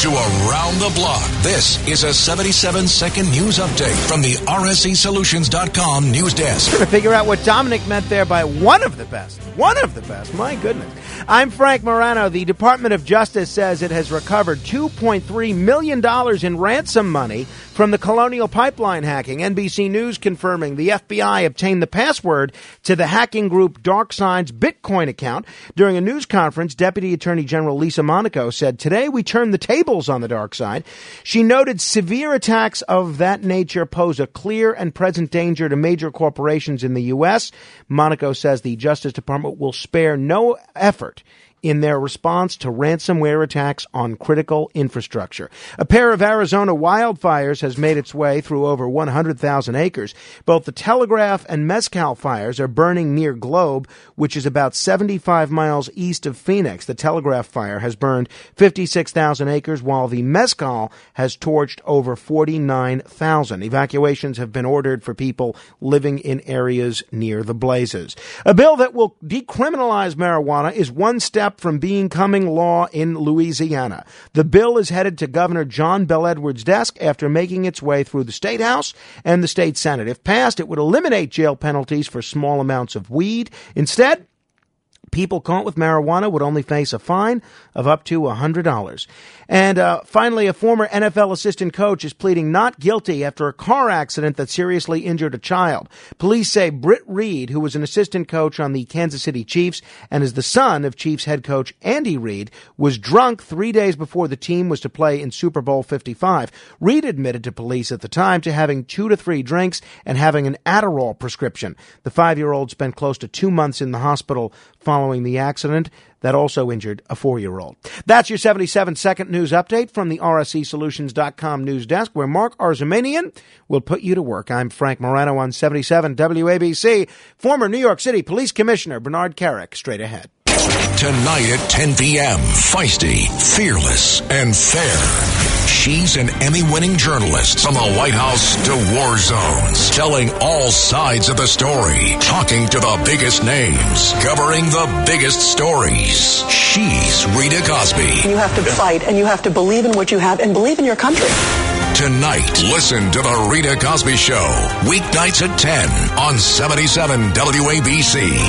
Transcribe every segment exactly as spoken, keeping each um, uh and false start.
to Around the Block. This is a seventy-seven second news update from the R S C Solutions dot com news desk. Trying to figure out what Dominic meant there by one of the best. One of the best. My goodness. I'm Frank Morano. The Department of Justice says it has recovered two point three million dollars in ransom money from the Colonial Pipeline hacking. N B C News confirming the F B I obtained the password to the hacking group DarkSide's Bitcoin account. During a news conference, Deputy Attorney General Lisa Monaco said, "Today we turned the tables on the dark side." She noted severe attacks of that nature pose a clear and present danger to major corporations in the U S. Monaco says the Justice Department will spare no effort in their response to ransomware attacks on critical infrastructure. A pair of Arizona wildfires has made its way through over one hundred thousand acres. Both the Telegraph and Mescal fires are burning near Globe, which is about seventy-five miles east of Phoenix. The Telegraph fire has burned fifty-six thousand acres, while the Mescal has torched over forty-nine thousand. Evacuations have been ordered for people living in areas near the blazes. A bill that will decriminalize marijuana is one step from becoming law in Louisiana. The bill is headed to Governor John Bel Edwards' desk after making its way through the State House and the State Senate. If passed, it would eliminate jail penalties for small amounts of weed. Instead, people caught with marijuana would only face a fine of up to one hundred dollars. And uh, finally, a former N F L assistant coach is pleading not guilty after a car accident that seriously injured a child. Police say Britt Reed, who was an assistant coach on the Kansas City Chiefs and is the son of Chiefs head coach Andy Reid, was drunk three days before the team was to play in Super Bowl fifty-five. Reid admitted to police at the time to having two to three drinks and having an Adderall prescription. The five-year-old spent close to two months in the hospital following the accident that also injured a four-year-old. That's your seventy-seven second news update from the R S C Solutions dot com news desk, where Mark Arzamanian will put you to work. I'm Frank Morano on seventy-seven W A B C. Former New York City Police Commissioner Bernard Kerik, straight ahead. Tonight at ten p.m., feisty, fearless, and fair. She's an Emmy-winning journalist from the White House to war zones, telling all sides of the story, talking to the biggest names, covering the biggest stories. She's Rita Cosby. You have to fight, and you have to believe in what you have and believe in your country. Tonight, listen to the Rita Cosby Show, weeknights at ten on seventy-seven W A B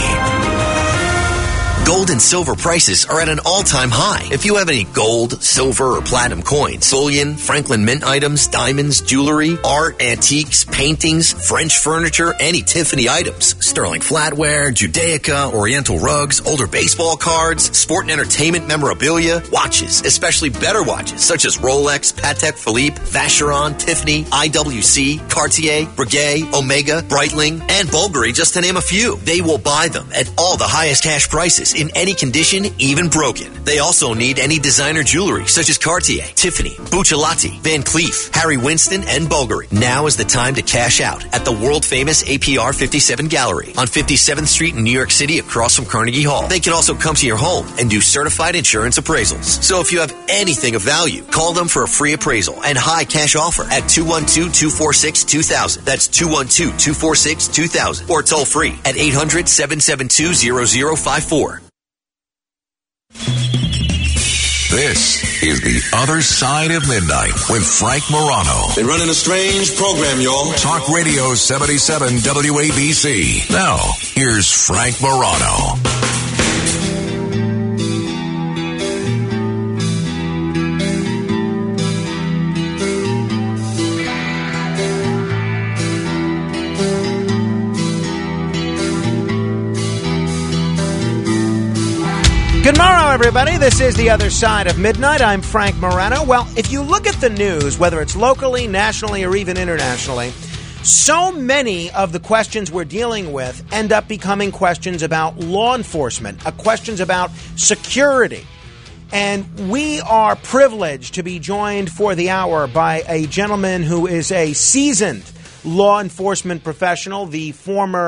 C. Gold and silver prices are at an all-time high. If you have any gold, silver, or platinum coins, bullion, Franklin Mint items, diamonds, jewelry, art, antiques, paintings, French furniture, any Tiffany items, sterling flatware, Judaica, Oriental rugs, older baseball cards, sport and entertainment memorabilia, watches, especially better watches, such as Rolex, Patek Philippe, Vacheron, Tiffany, I W C, Cartier, Breguet, Omega, Breitling, and Bulgari, just to name a few. They will buy them at all the highest cash prices in any condition, even broken. They also need any designer jewelry such as Cartier, Tiffany, Buccellati, Van Cleef, Harry Winston, and Bulgari. Now is the time to cash out at the world-famous A P R fifty-seven Gallery on fifty-seventh Street in New York City across from Carnegie Hall. They can also come to your home and do certified insurance appraisals. So if you have anything of value, call them for a free appraisal and high cash offer at two one two, two four six, two thousand. That's two one two, two four six, two thousand. Or toll free at eight hundred, seven seven two, zero zero five four. This is The Other Side of Midnight with Frank Morano. They're running a strange program, y'all. Talk Radio seventy-seven W A B C. Now, here's Frank Morano. Good morrow, everybody. This is The Other Side of Midnight. I'm Frank Morano. Well, if you look at the news, whether it's locally, nationally, or even internationally, so many of the questions we're dealing with end up becoming questions about law enforcement, uh, questions about security. And we are privileged to be joined for the hour by a gentleman who is a seasoned law enforcement professional, the former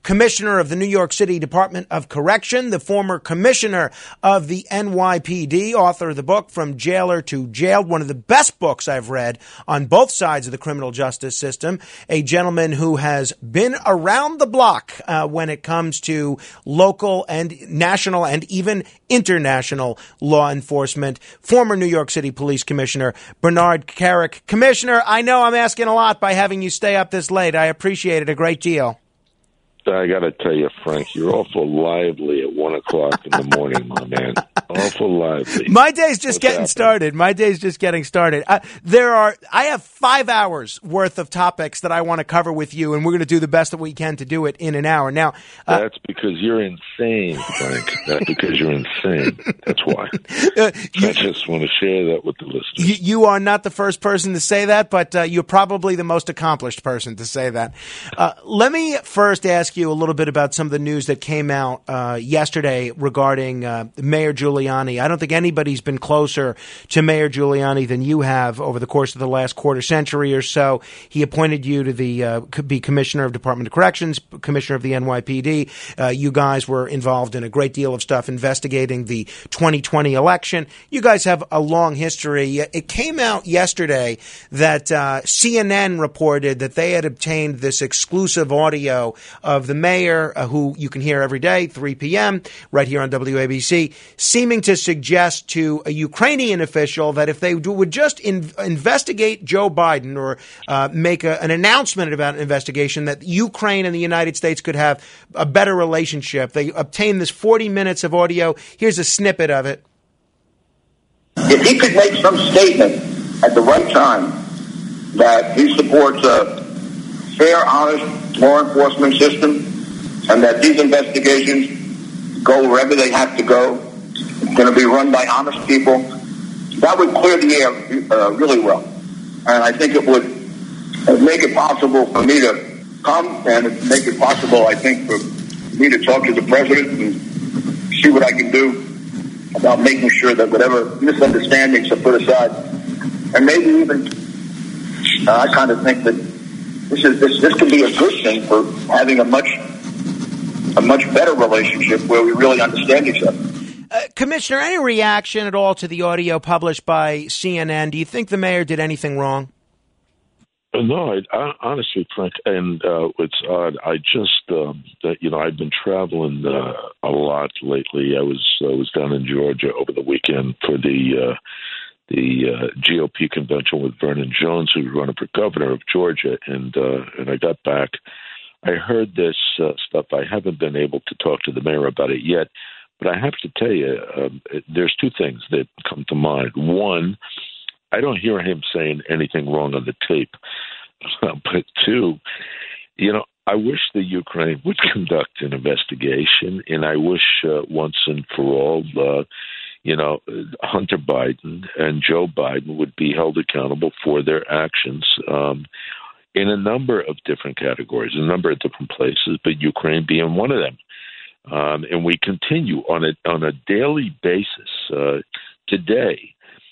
commissioner of the New York City Department of Correction, the former commissioner of the N Y P D, author of the book From Jailer to Jailed, one of the best books I've read on both sides of the criminal justice system, a gentleman who has been around the block uh, when it comes to local and national and even international law enforcement, former New York City Police Commissioner Bernard Kerik. Commissioner, I know I'm asking a lot by having you stay up this late. I appreciate it a great deal. I got to tell you, Frank, you're awful lively at one o'clock in the morning, my man. Awful lively. My day's just What's getting happening? started. My day's just getting started. Uh, there are, I have five hours worth of topics that I want to cover with you, and we're going to do the best that we can to do it in an hour. Now, uh, that's because you're insane, Frank. That's because you're insane. That's why. Uh, you, I just want to share that with the listeners. you, you are not the first person to say that, but uh, you're probably the most accomplished person to say that. Uh, let me first ask you a little bit about some of the news that came out uh, yesterday regarding uh, Mayor Giuliani. I don't think anybody's been closer to Mayor Giuliani than you have over the course of the last quarter century or so. He appointed you to the uh, be commissioner of Department of Corrections, commissioner of the N Y P D. Uh, you guys were involved in a great deal of stuff investigating the twenty twenty election. You guys have a long history. It came out yesterday that uh, C N N reported that they had obtained this exclusive audio of the mayor, uh, who you can hear every day, three p.m., right here on W A B C, seeming to suggest to a Ukrainian official that if they do, would just in, investigate Joe Biden or uh, make a, an announcement about an investigation, that Ukraine and the United States could have a better relationship. They obtained this forty minutes of audio. Here's a snippet of it. If he could make some statement at the right time that he supports a fair, honest law enforcement system and that these investigations go wherever they have to go, it's going to be run by honest people, that would clear the air uh, really well. And I think it would make it possible for me to come and make it possible, I think, for me to talk to the president and see what I can do about making sure that whatever misunderstandings are put aside. And maybe even, uh, I kind of think that this is this, this could be a good thing for having a much a much better relationship where we really understand each other. Uh, Commissioner, any reaction at all to the audio published by C N N? Do you think the mayor did anything wrong? No, I, I, honestly, Frank, and uh, it's odd. I just, um, you know, I've been traveling uh, a lot lately. I was I was down in Georgia over the weekend for the uh, the uh, G O P convention with Vernon Jones, who's running for governor of Georgia, and uh, and I got back. I heard this uh, stuff. I haven't been able to talk to the mayor about it yet, but I have to tell you, um, there's two things that come to mind. One, I don't hear him saying anything wrong on the tape. Uh, but two, you know, I wish the Ukraine would conduct an investigation, and I wish uh, once and for all, uh, you know, Hunter Biden and Joe Biden would be held accountable for their actions um, in a number of different categories, a number of different places, but Ukraine being one of them. Um, and we continue on a on a daily basis. Uh, today,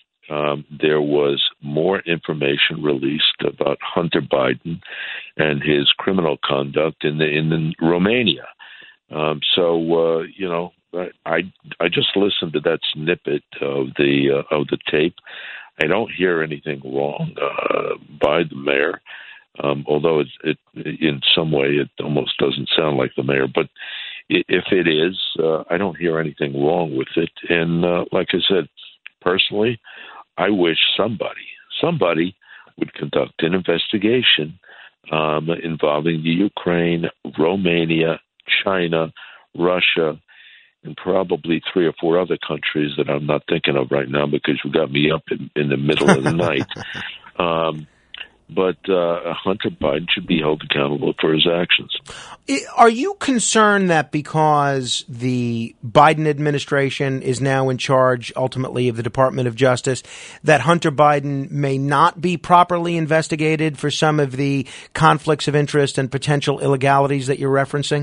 Um, there was more information released about Hunter Biden and his criminal conduct in the, in the Romania. Um, so uh, you know, I I just listened to that snippet of the uh, of the tape. I don't hear anything wrong uh, by the mayor, um, although it, it in some way it almost doesn't sound like the mayor. But if it is, uh, I don't hear anything wrong with it. And uh, like I said, personally, I wish somebody, somebody would conduct an investigation um, involving the Ukraine, Romania, China, Russia, and probably three or four other countries that I'm not thinking of right now because you got me up in, in the middle of the night. Um, but uh, Hunter Biden should be held accountable for his actions. Are you concerned that because the Biden administration is now in charge ultimately of the Department of Justice, that Hunter Biden may not be properly investigated for some of the conflicts of interest and potential illegalities that you're referencing?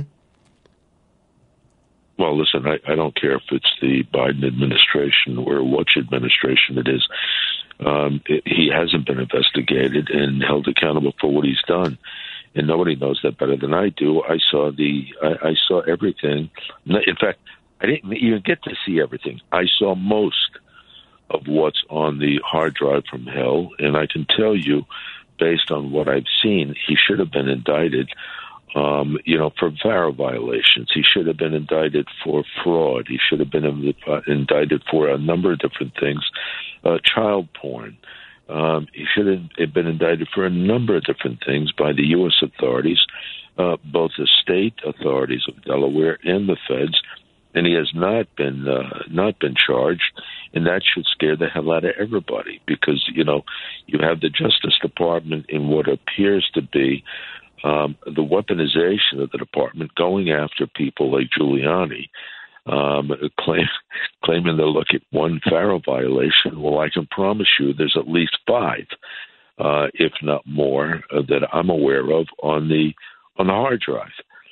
Well, listen, I, I don't care if it's the Biden administration or which administration it is. Um, it, he hasn't been investigated and held accountable for what he's done. and nobody knows that better than I do. I saw the, I, I saw everything. In fact, I didn't even get to see everything. I saw most of what's on the hard drive from hell, and I can tell you, based on what I've seen, he should have been indicted, um, you know, for VARA violations. He should have been indicted for fraud. He should have been indicted for a number of different things, uh, child porn. Um, he should have been indicted for a number of different things by the U S authorities, uh, both the state authorities of Delaware and the feds, and he has not been uh, not been charged, and that should scare the hell out of everybody because, you know, you have the Justice Department in what appears to be um, the weaponization of the department going after people like Giuliani, Um, claim, claiming they'll look at one FARA violation. Well, I can promise you there's at least five, uh, if not more, uh, that I'm aware of on the on the hard drive.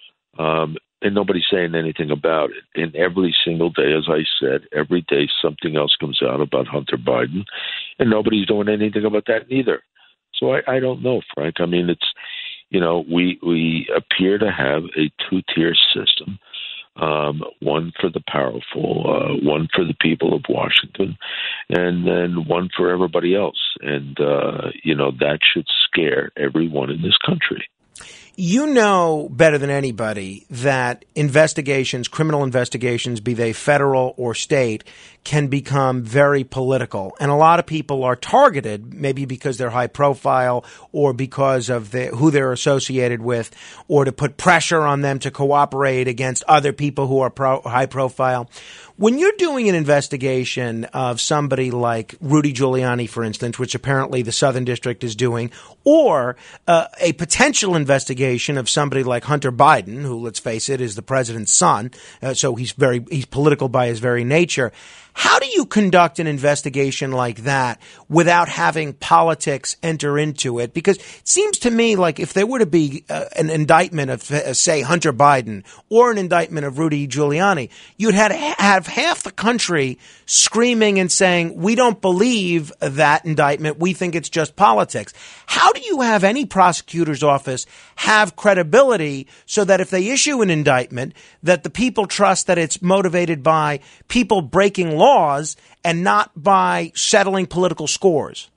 Um, and nobody's saying anything about it. And every single day, as I said, every day something else comes out about Hunter Biden, and nobody's doing anything about that either. So I, I don't know, Frank. I mean, it's, you know, we we appear to have a two-tier system. Um, one for the powerful, uh, one for the people of Washington, and then one for everybody else. And, uh, you know, that should scare everyone in this country. You know better than anybody that investigations, criminal investigations, be they federal or state, can become very political. And a lot of people are targeted, maybe because they're high profile or because of the, who they're associated with, or to put pressure on them to cooperate against other people who are pro, high profile. When you're doing an investigation of somebody like Rudy Giuliani, for instance, which apparently the Southern District is doing, or uh, a potential investigation of somebody like Hunter Biden, who, let's face it, is the president's son, uh, so he's very he's political by his very nature. How do you conduct an investigation like that without having politics enter into it? Because it seems to me like if there were to be uh, an indictment of, uh, say, Hunter Biden or an indictment of Rudy Giuliani, you'd have, have half the country screaming and saying, we don't believe that indictment. We think it's just politics. How do you have any prosecutor's office have credibility so that if they issue an indictment, that the people trust that it's motivated by people breaking laws and not by settling political scores?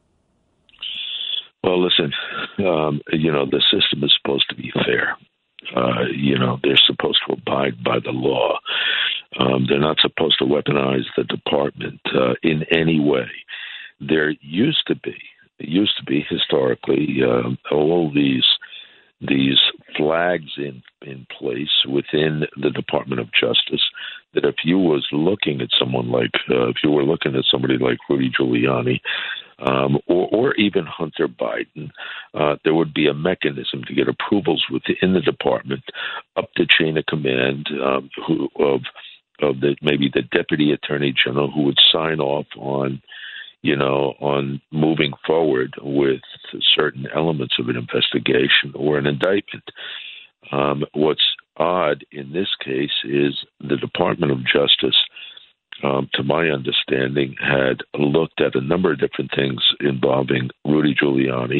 Well, listen, um, you know, the system is supposed to be fair. Uh, you know, they're supposed to abide by the law. Um, they're not supposed to weaponize the department uh, in any way. There used to be, it used to be historically, uh, all these these flags in, in place within the Department of Justice that if you was looking at someone like, uh, if you were looking at somebody like Rudy Giuliani, um, or, or even Hunter Biden, uh, there would be a mechanism to get approvals within the department up the chain of command um, who, of of the, maybe the deputy attorney general who would sign off on, you know, on moving forward with certain elements of an investigation or an indictment. Um, what's odd in this case is the Department of Justice, um, to my understanding, had looked at a number of different things involving Rudy Giuliani.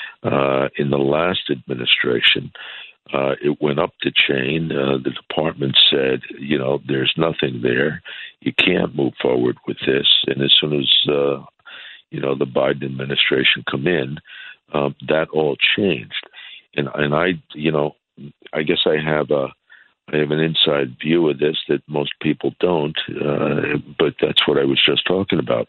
Uh, in the last administration, uh, it went up the chain. Uh, the department said, you know, there's nothing there. You can't move forward with this. And as soon as, uh, you know, the Biden administration come in, um, that all changed. And, and I, you know, I guess I have a, I have an inside view of this that most people don't, uh, but that's what I was just talking about.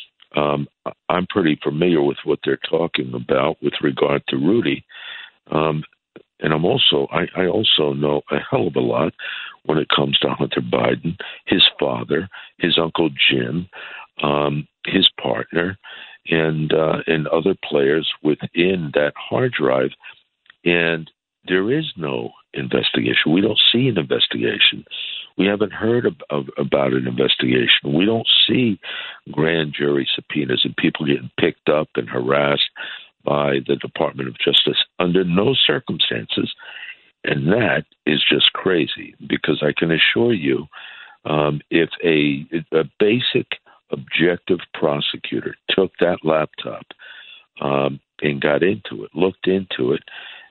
Um, I'm pretty familiar with what they're talking about with regard to Rudy. Um, and I'm also, I, I also know a hell of a lot when it comes to Hunter Biden, his father, his Uncle Jim, um, his partner, and, uh, and other players within that hard drive. And there is no investigation. We don't see an investigation. We haven't heard of, of, about an investigation. We don't see grand jury subpoenas and people getting picked up and harassed by the Department of Justice under no circumstances. And that is just crazy because I can assure you, um, if a, a basic objective prosecutor took that laptop um, and got into it, looked into it,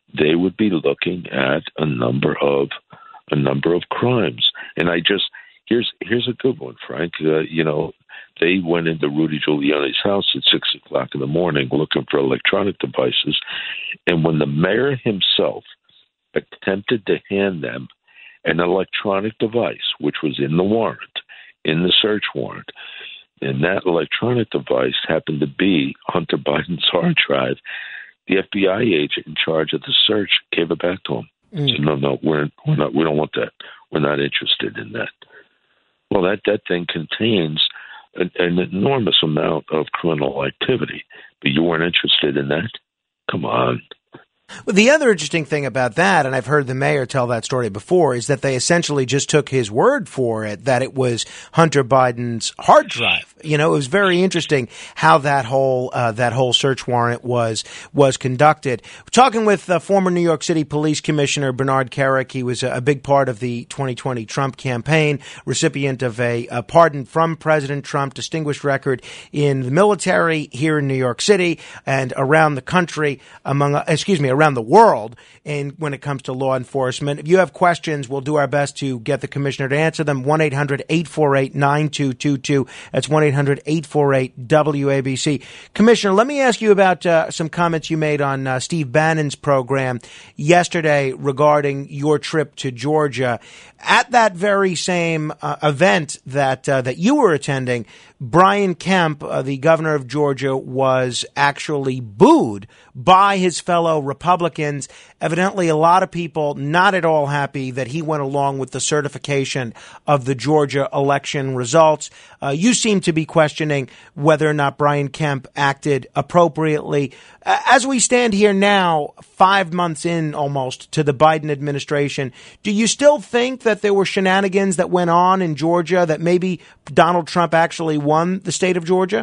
they would be looking at a number of a number of crimes. And I just here's here's a good one, Frank. Uh, you know, they went into Rudy Giuliani's house at six o'clock in the morning looking for electronic devices, and when the mayor himself attempted to hand them an electronic device, which was in the warrant, in the search warrant, and that electronic device happened to be Hunter Biden's hard drive, the F B I agent in charge of the search gave it back to him. Mm. Said, no, no, we're, we're not. We don't want that. We're not interested in that. Well, that, that thing contains an, an enormous amount of criminal activity, but you weren't interested in that? Come on. Well, the other interesting thing about that, and I've heard the mayor tell that story before, is that they essentially just took his word for it, that it was Hunter Biden's hard drive. You know, it was very interesting how that whole uh, that whole search warrant was was conducted. We're talking with uh, former New York City Police Commissioner Bernard Kerik. He was a, a big part of the twenty twenty Trump campaign, recipient of a, a pardon from President Trump, distinguished record in the military here in New York City and around the country, among uh, excuse me, around the world. And when it comes to law enforcement, if you have questions, we'll do our best to get the commissioner to answer them. one eight hundred eight four eight nine two two two. That's one eight hundred eight four eight W A B C. Commissioner, let me ask you about uh, some comments you made on uh, Steve Bannon's program yesterday regarding your trip to Georgia. At that very same uh, event that uh, that you were attending, Brian Kemp, uh, the governor of Georgia, was actually booed by his fellow Republicans. Evidently, a lot of people not at all happy that he went along with the certification of the Georgia election results. Uh, you seem to be questioning whether or not Brian Kemp acted appropriately. Uh, as we stand here now, five months in almost to the Biden administration, do you still think that there were shenanigans that went on in Georgia, that maybe Donald Trump actually won the state of Georgia?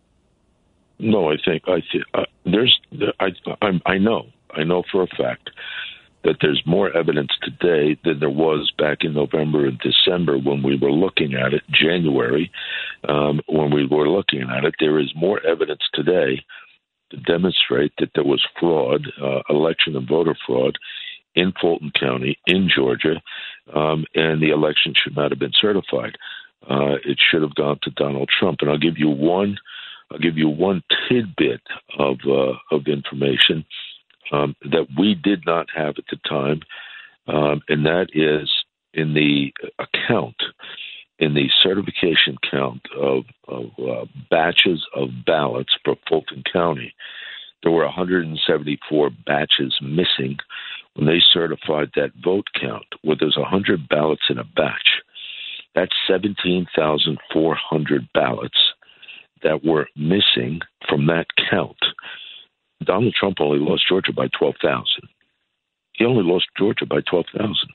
No, I think I th- uh, there's I I'm, I know I know for a fact that there's more evidence today than there was back in November and December when we were looking at it. January, um, when we were looking at it, there is more evidence today to demonstrate that there was fraud, uh, election and voter fraud, in Fulton County, in Georgia, um, and the election should not have been certified. Uh, it should have gone to Donald Trump. And I'll give you one. I'll give you one tidbit of uh, of information um, that we did not have at the time, um, and that is in the account, in the certification count of, of uh, batches of ballots for Fulton County. There were one hundred seventy-four batches missing when they certified that vote count, where there's one hundred ballots in a batch. That's seventeen thousand four hundred ballots that were missing from that count. Donald Trump only lost Georgia by twelve thousand. He only lost Georgia by twelve thousand.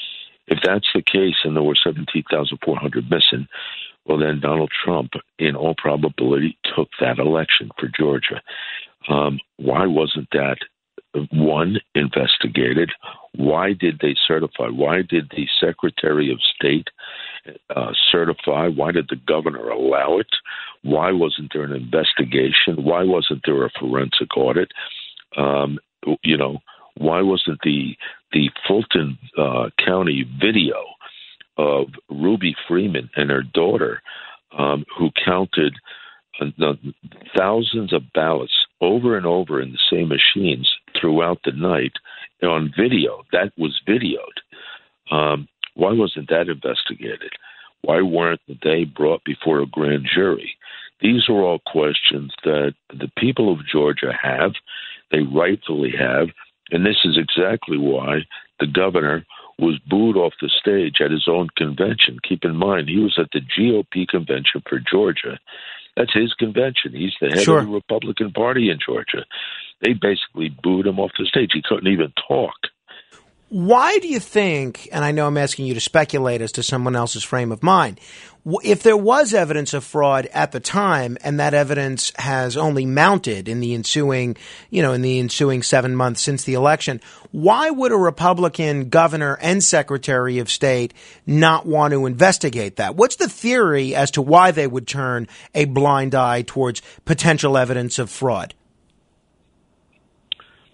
If that's the case and there were seventeen thousand four hundred missing, well, then Donald Trump, in all probability, took that election for Georgia. Um, why wasn't that, one, investigated? Why did they certify? Why did the Secretary of State uh, certify? Why did the governor allow it? Why wasn't there an investigation? Why wasn't there a forensic audit? Um, you know, why wasn't the the Fulton uh, County video of Ruby Freeman and her daughter, um, who counted uh, thousands of ballots over and over in the same machines throughout the night on video? That was videoed. Um, why wasn't that investigated? Why weren't they brought before a grand jury? These are all questions that the people of Georgia have, they rightfully have, and this is exactly why the governor was booed off the stage at his own convention. Keep in mind, he was at the G O P convention for Georgia. That's his convention. He's the head sure. of the Republican Party in Georgia. They basically booed him off the stage. He couldn't even talk. Why do you think, and I know I'm asking you to speculate as to someone else's frame of mind, if there was evidence of fraud at the time and that evidence has only mounted in the ensuing, you know, in the ensuing seven months since the election, why would a Republican governor and Secretary of State not want to investigate that? What's the theory as to why they would turn a blind eye towards potential evidence of fraud?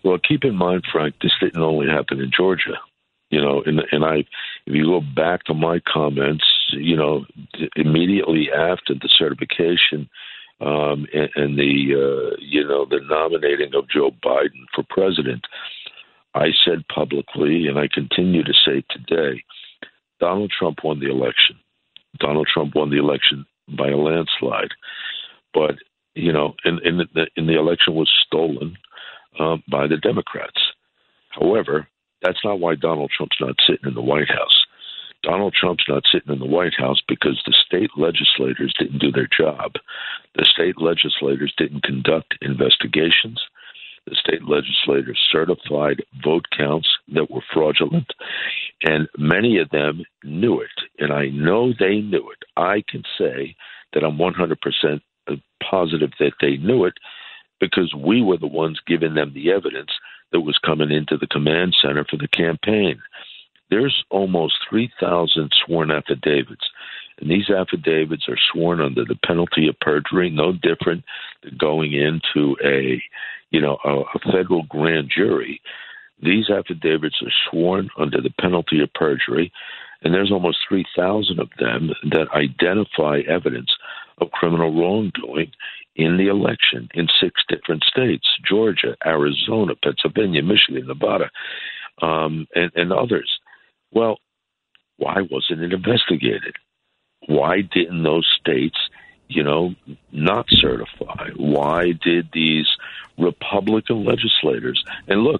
Well, keep in mind, Frank, this didn't only happen in Georgia. You know, and, and I, if you go back to my comments, you know, immediately after the certification um, and, and the, uh, you know, the nominating of Joe Biden for president, I said publicly, and I continue to say today, Donald Trump won the election. Donald Trump won the election by a landslide. But, you know, and, and, the, and the election was stolen uh, by the Democrats. However, that's not why Donald Trump's not sitting in the White House. Donald Trump's not sitting in the White House because the state legislators didn't do their job. The state legislators didn't conduct investigations. The state legislators certified vote counts that were fraudulent, and many of them knew it, and I know they knew it. I can say that I'm one hundred percent positive that they knew it because we were the ones giving them the evidence that was coming into the command center for the campaign. There's almost three thousand sworn affidavits, and these affidavits are sworn under the penalty of perjury, no different than going into a you know, a, a federal grand jury. These affidavits are sworn under the penalty of perjury, and there's almost three thousand of them that identify evidence of criminal wrongdoing in the election in six different states, Georgia, Arizona, Pennsylvania, Michigan, Nevada, um, and, and others. Well, why wasn't it investigated? Why didn't those states you know, not certify? Why did these Republican legislators, and look,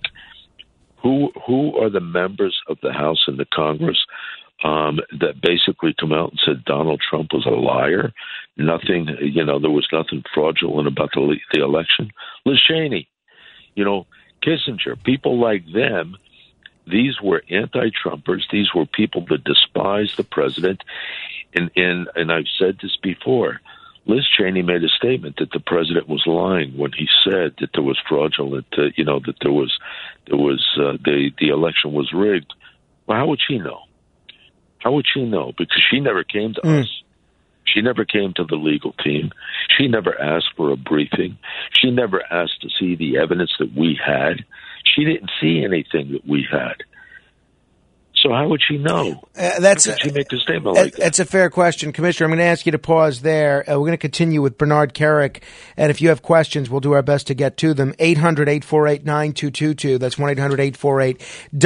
who who are the members of the House and the Congress um, that basically come out and said Donald Trump was a liar? Nothing, you know, there was nothing fraudulent about the, the election. Liz Cheney, you know, Kissinger, people like them. These were anti-Trumpers. These were people that despised the president. And, and and I've said this before. Liz Cheney made a statement that the president was lying when he said that there was fraudulent, uh, you know, that there was there was uh, the the election was rigged. Well, how would she know? How would she know? Because she never came to mm. us. She never came to the legal team. She never asked for a briefing. She never asked to see the evidence that we had. She didn't see anything that we had. So how would she know? Uh, that's how could she make a statement like that? That's a fair question, Commissioner. I'm going to ask you to pause there. Uh, we're going to continue with Bernard Kerik, and if you have questions, we'll do our best to get to them. eight hundred, eight four eight, nine two two two. That's one eight hundred, eight four eight,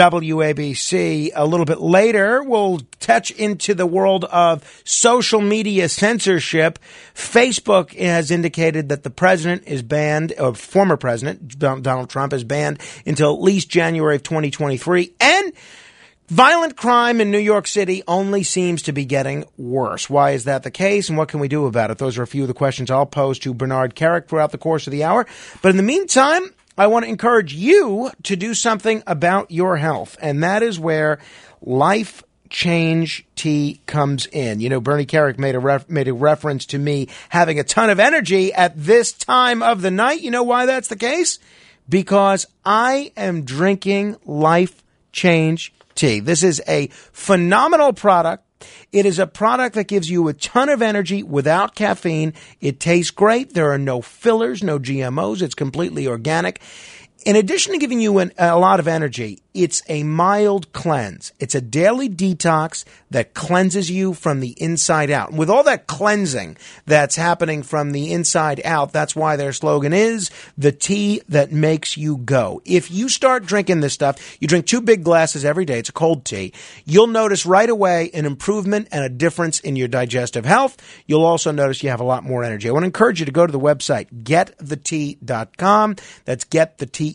W A B C. A little bit later, we'll touch into the world of social media censorship. Facebook has indicated that the president is banned, or former president, Donald Trump, is banned until at least January of twenty twenty-three. And violent crime in New York City only seems to be getting worse. Why is that the case, and what can we do about it? Those are a few of the questions I'll pose to Bernard Kerik throughout the course of the hour. But in the meantime, I want to encourage you to do something about your health, and that is where Life Change Tea comes in. You know, Bernie Kerik made a ref- made a reference to me having a ton of energy at this time of the night. You know why that's the case? Because I am drinking Life Change Tea. This is a phenomenal product. It is a product that gives you a ton of energy without caffeine. It tastes great. There are no fillers, no G M Os. It's completely organic. In addition to giving you an, a lot of energy, it's a mild cleanse. It's a daily detox that cleanses you from the inside out. With all that cleansing that's happening from the inside out, that's why their slogan is the tea that makes you go. If you start drinking this stuff, you drink two big glasses every day. It's a cold tea. You'll notice right away an improvement and a difference in your digestive health. You'll also notice you have a lot more energy. I want to encourage you to go to the website, get the tea dot com. That's get the tea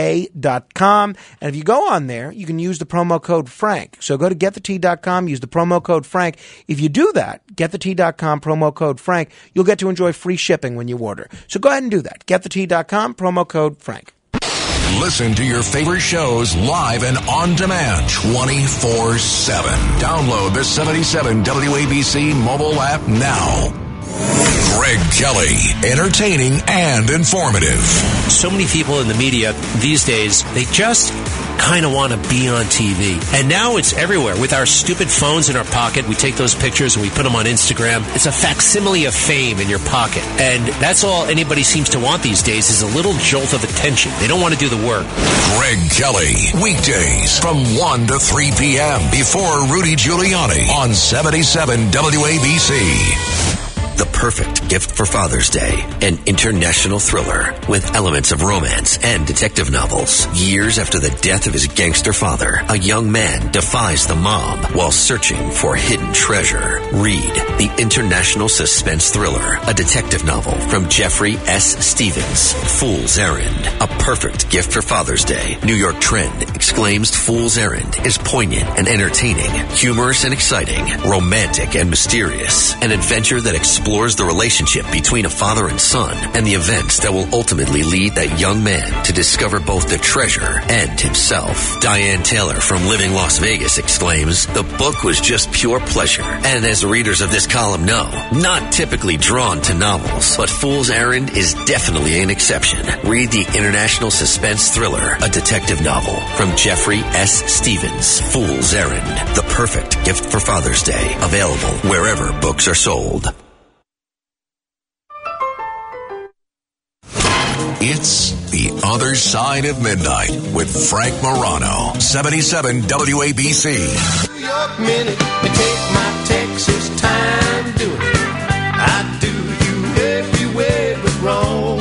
dot com. And if you go on there, you can use the promo code Frank. So go to get the tea dot com, use the promo code Frank. If you do that, get the tea dot com, promo code Frank, you'll get to enjoy free shipping when you order. So go ahead and do that. get the tea dot com, promo code Frank. Listen to your favorite shows live and on demand twenty-four seven. Download the seventy-seven W A B C mobile app now. Greg Kelly, entertaining and informative. So many people in the media these days, they just kind of want to be on T V. And now it's everywhere. With our stupid phones in our pocket, we take those pictures and we put them on Instagram. It's a facsimile of fame in your pocket. And that's all anybody seems to want these days is a little jolt of attention. They don't want to do the work. Greg Kelly, weekdays from one to three p.m. before Rudy Giuliani on seventy-seven W A B C. The perfect gift for Father's Day, an international thriller with elements of romance and detective novels. Years after the death of his gangster father, a young man defies the mob while searching for hidden treasure. Read the international suspense thriller, a detective novel from Jeffrey S. Stevens, Fool's Errand, a perfect gift for Father's Day. New York Trend exclaims Fool's Errand is poignant and entertaining, humorous and exciting, romantic and mysterious, an adventure that explores explores the relationship between a father and son and the events that will ultimately lead that young man to discover both the treasure and himself. Diane Taylor from Living Las Vegas exclaims, the book was just pure pleasure. And as the readers of this column know, not typically drawn to novels, but Fool's Errand is definitely an exception. Read the international suspense thriller, a detective novel from Jeffrey S. Stevens, Fool's Errand, the perfect gift for Father's Day. Available wherever books are sold. It's The Other Side of Midnight with Frank Morano, seventy-seven W A B C. New York minute, me take my Texas time doing it. I do you everywhere but wrong.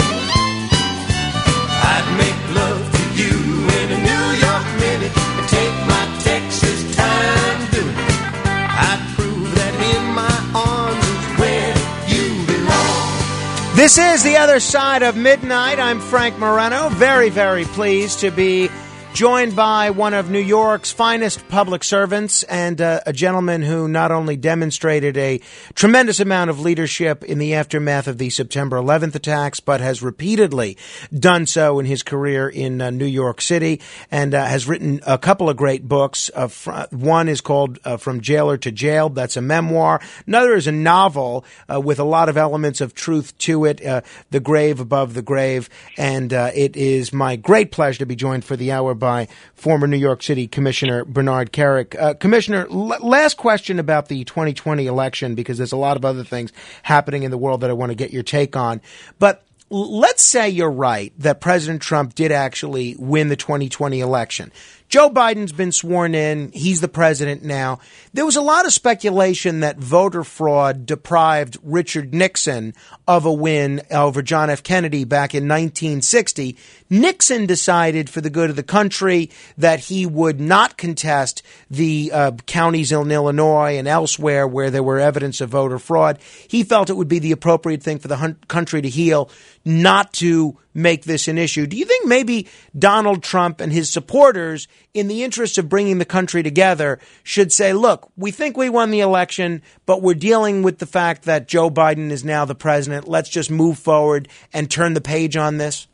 I'd make love to you in a New York minute, me take my Texas time doing it. I'd prove that in my arms is where you belong. This is The Other Side of Midnight. I'm Frank Morano. Very, very pleased to be joined by one of New York's finest public servants and uh, a gentleman who not only demonstrated a tremendous amount of leadership in the aftermath of the September eleventh attacks, but has repeatedly done so in his career in uh, New York City and uh, has written a couple of great books. Uh, fr- one is called uh, From Jailer to Jailed. That's a memoir. Another is a novel uh, with a lot of elements of truth to it, uh, The Grave Above the Grave. And uh, it is my great pleasure to be joined for the hour by by former New York City Commissioner Bernard Kerik. Uh, Commissioner, l- last question about the twenty twenty election, because there's a lot of other things happening in the world that I want to get your take on. But l- let's say you're right that President Trump did actually win the twenty twenty election. Joe Biden's been sworn in. He's the president now. There was a lot of speculation that voter fraud deprived Richard Nixon of a win over John F. Kennedy back in nineteen sixty. Nixon decided, for the good of the country, that he would not contest the uh, counties in Illinois and elsewhere where there were evidence of voter fraud. He felt it would be the appropriate thing for the hun- country to heal, not to make this an issue. Do you think maybe Donald Trump and his supporters, in the interest of bringing the country together, should say, look, we think we won the election, but we're dealing with the fact that Joe Biden is now the president. Let's just move forward and turn the page on this?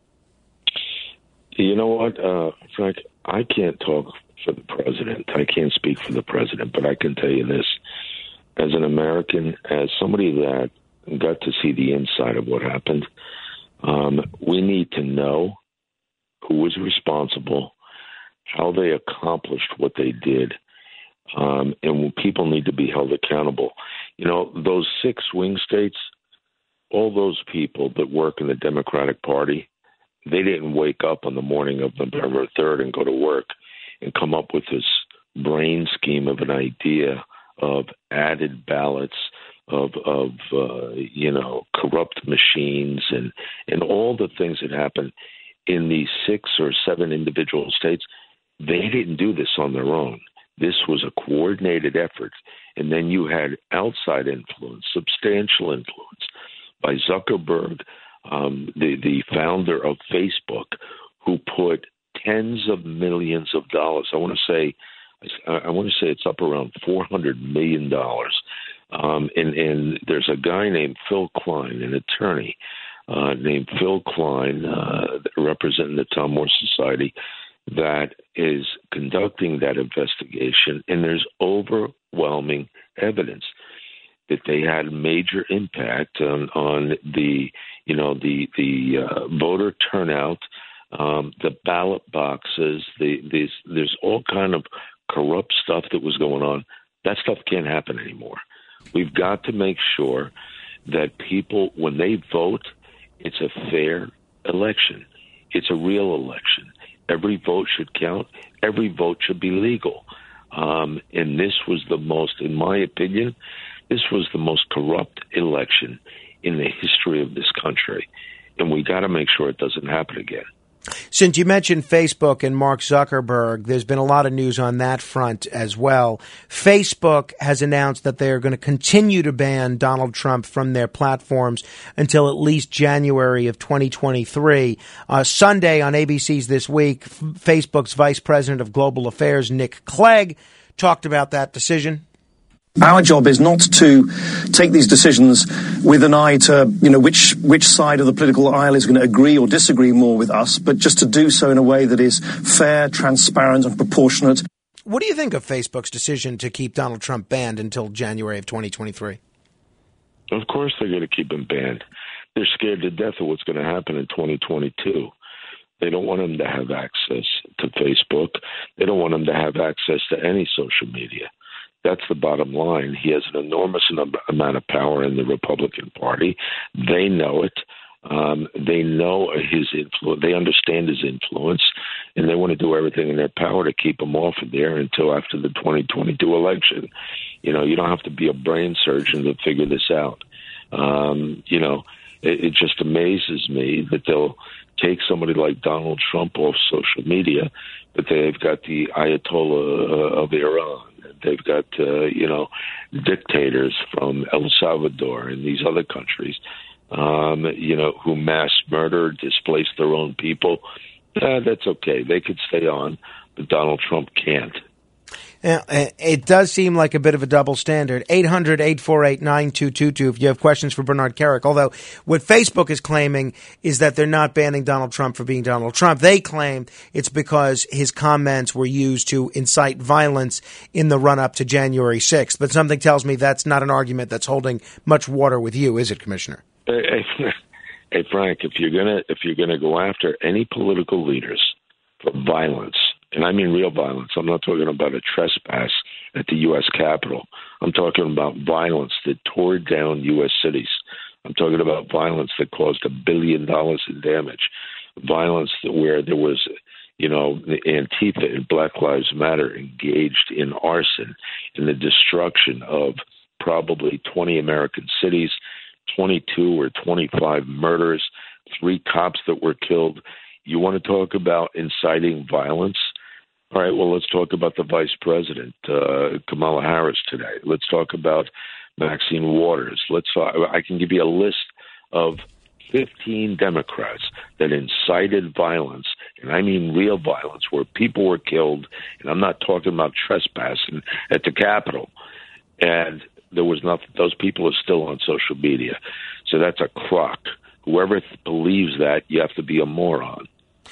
You know what, uh, Frank, I can't talk for the president. I can't speak for the president, but I can tell you this. As an American, as somebody that got to see the inside of what happened, um, we need to know who was responsible, how they accomplished what they did, um, and people need to be held accountable. You know, those six swing states, all those people that work in the Democratic Party, they didn't wake up on the morning of November third and go to work and come up with this brain scheme of an idea of added ballots, of, of uh, you know, corrupt machines and, and all the things that happened in these six or seven individual states. They didn't do this on their own. This was a coordinated effort. And then you had outside influence, substantial influence by Zuckerberg, um, the, the founder of Facebook, who put tens of millions of dollars. I want to say, I want to say it's up around four hundred million dollars. Um, and, and there's a guy named Phil Klein, an attorney uh, named Phil Klein, uh, representing the Tom Moore Society, that is conducting that investigation. And there's overwhelming evidence that they had major impact on, on the, you know, the the uh, voter turnout um, the ballot boxes, the, these, there's all kind of corrupt stuff that was going on. That stuff can't happen anymore. We've got to make sure that people, when they vote, it's a fair election. It's a real election. Every vote should count. Every vote should be legal. Um, and this was the most, in my opinion, this was the most corrupt election in the history of this country. And we got to make sure it doesn't happen again. Since you mentioned Facebook and Mark Zuckerberg, there's been a lot of news on that front as well. Facebook has announced that they are going to continue to ban Donald Trump from their platforms until at least January of twenty twenty-three. Uh, Sunday on A B C's This Week, F- Facebook's Vice President of Global Affairs, Nick Clegg, talked about that decision. Our job is not to take these decisions with an eye to, you know, which which side of the political aisle is going to agree or disagree more with us, but just to do so in a way that is fair, transparent, and proportionate. What do you think of Facebook's decision to keep Donald Trump banned until January of twenty twenty-three? Of course they're going to keep him banned. They're scared to death of what's going to happen in twenty twenty-two. They don't want him to have access to Facebook. They don't want him to have access to any social media. That's the bottom line. He has an enormous amount of power in the Republican Party. They know it. Um, they know his influence. They understand his influence, and they want to do everything in their power to keep him off of there until after the twenty twenty-two election. You know, you don't have to be a brain surgeon to figure this out. Um, you know, it, it just amazes me that they'll take somebody like Donald Trump off social media, but they've got the Ayatollah of Iran. They've got, uh, you know, dictators from El Salvador and these other countries, um, you know, who mass murder, displace their own people. Uh, that's okay. They could stay on, but Donald Trump can't. Yeah, it does seem like a bit of a double standard. eight hundred, eight four eight, nine two two two if you have questions for Bernard Kerik. Although what Facebook is claiming is that they're not banning Donald Trump for being Donald Trump. They claim it's because his comments were used to incite violence in the run-up to January sixth. But something tells me that's not an argument that's holding much water with you, is it, Commissioner? Hey, hey Frank, if you're gonna if you're gonna go after any political leaders for violence, and I mean real violence. I'm not talking about a trespass at the U S Capitol. I'm talking about violence that tore down U S cities. I'm talking about violence that caused a billion dollars in damage. Violence where there was, you know, the Antifa and Black Lives Matter engaged in arson, in the destruction of probably twenty American cities, twenty-two or twenty-five murders, three cops that were killed. You want to talk about inciting violence? All right, well, let's talk about the vice president, uh, Kamala Harris, today. Let's talk about Maxine Waters. Let's. Uh, I can give you a list of fifteen Democrats that incited violence, and I mean real violence, where people were killed, and I'm not talking about trespassing at the Capitol. And there was nothing. Those people are still on social media. So that's a crock. Whoever th- believes that, you have to be a moron.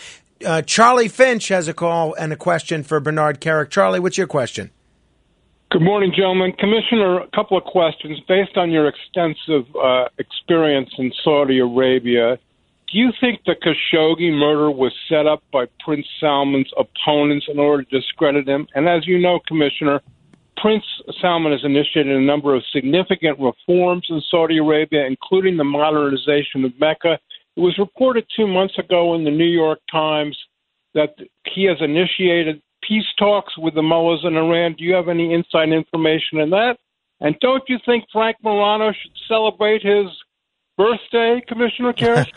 Uh, Charlie Finch has a call and a question for Bernard Kerik. Charlie, what's your question? Good morning, gentlemen. Commissioner, a couple of questions. Based on your extensive uh, experience in Saudi Arabia, do you think the Khashoggi murder was set up by Prince Salman's opponents in order to discredit him? And as you know, Commissioner, Prince Salman has initiated a number of significant reforms in Saudi Arabia, including the modernization of Mecca. It was reported two months ago in the New York Times that he has initiated peace talks with the mullahs in Iran. Do you have any inside information on that? And don't you think Frank Morano should celebrate his birthday, Commissioner Kerik?